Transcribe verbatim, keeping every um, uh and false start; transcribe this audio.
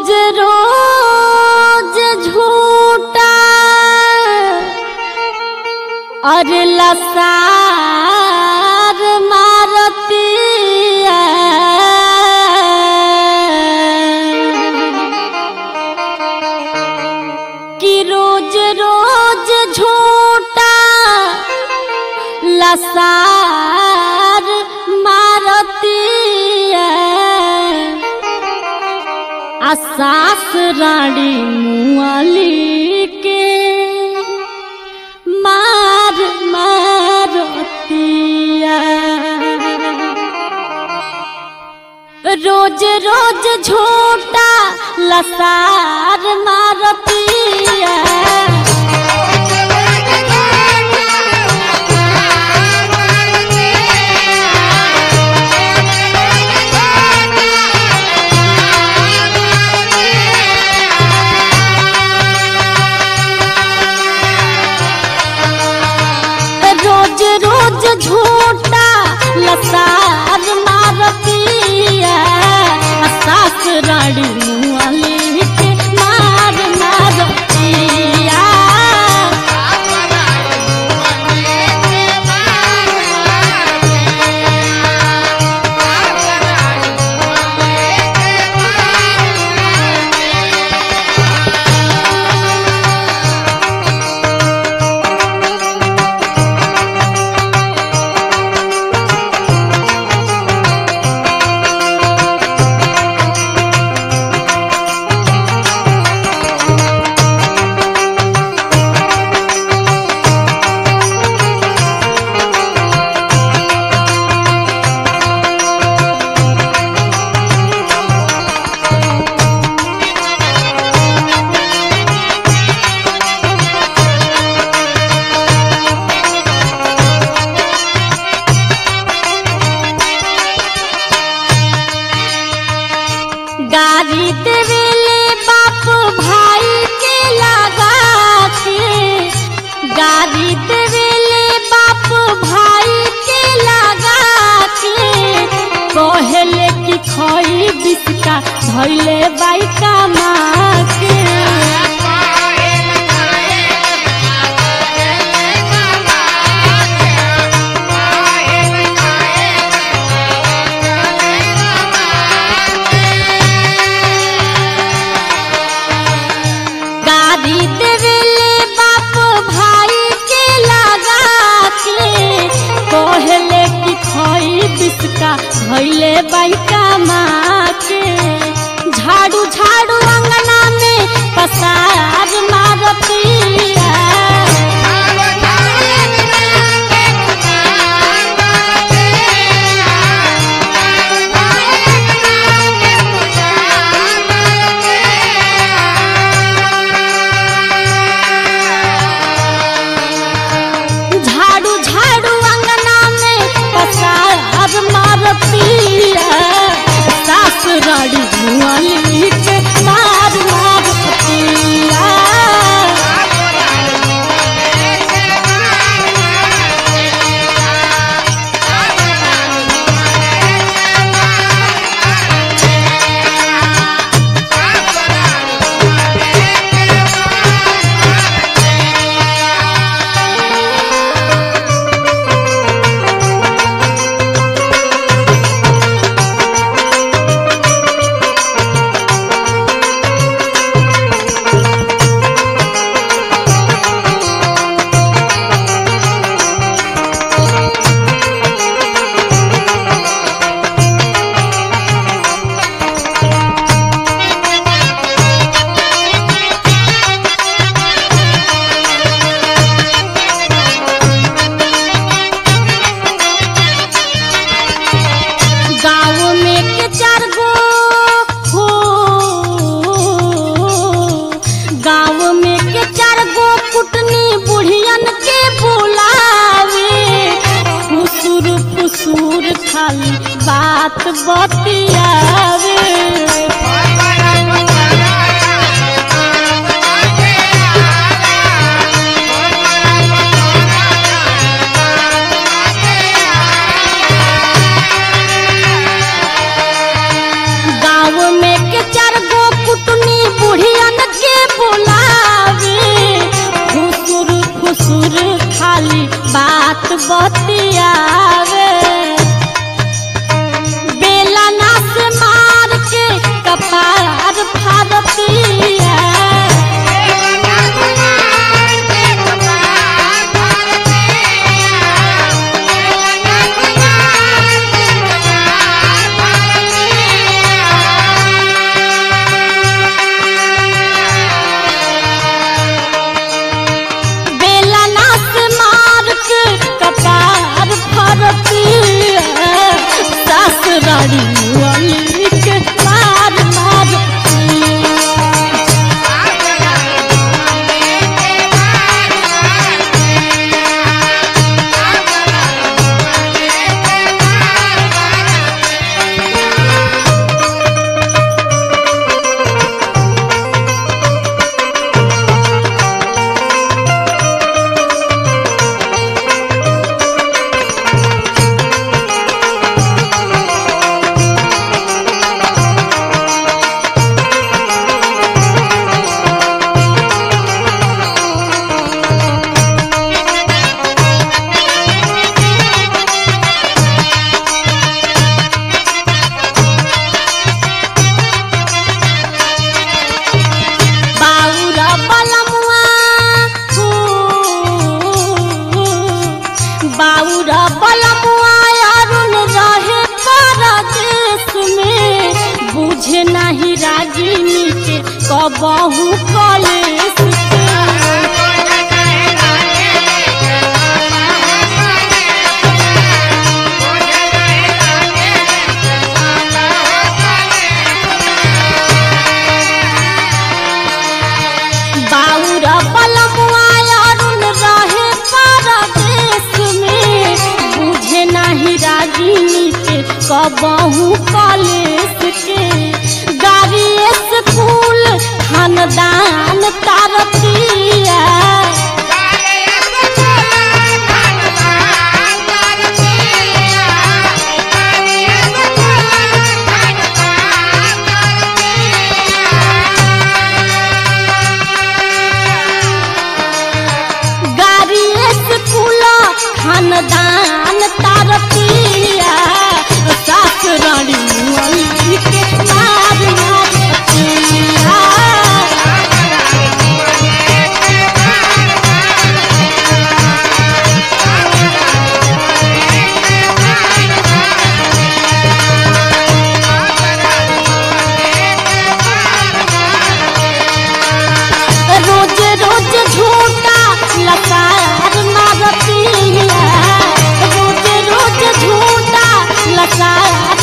रोज रोज झूठा और लसार मारतिया कि रोज रोज झूठा लसार मारतिया सास रानी मुआली के मार मारतिया रोज रोज झूठा लसार मारतिया रोज रोज झूठा लसार मारतिया सास रानी मुआली के मार मारतिया गारी देवेले बाप भाई के लगा के गारी देवेले बाप भाई के लगा के कहले कि खोई बिस्का धइले बाई कमा के देवेले बाप भाई के लगा के कहले कि खोई बिस्का धइले बाई कमा के झाड़ू झाड़ू अंगना में पसार मारतिया सास रानी मुआली के मार मारतिया खाली बात बतियावे गाँव में के चार गो कुटुनी रड़ी मुअली के मार मारतिया। बाउरा बलमुआ अरुण रहे परदेश में, बुझे नहीं रागिनी के कबहू कलेश के। बाउरा बलमुआ अरुण रहे परदेश में, बुझे नहीं रागिनी के कबहू कलेश के। गाड़ी स्कूल खानदान तारतिया, गाड़ी स्कूल खानदान तारतिया, सास रानी मुअली के मार मारतिया। रोज रोज झूठा लकार मारतिया, रोज रोज झूठा लकार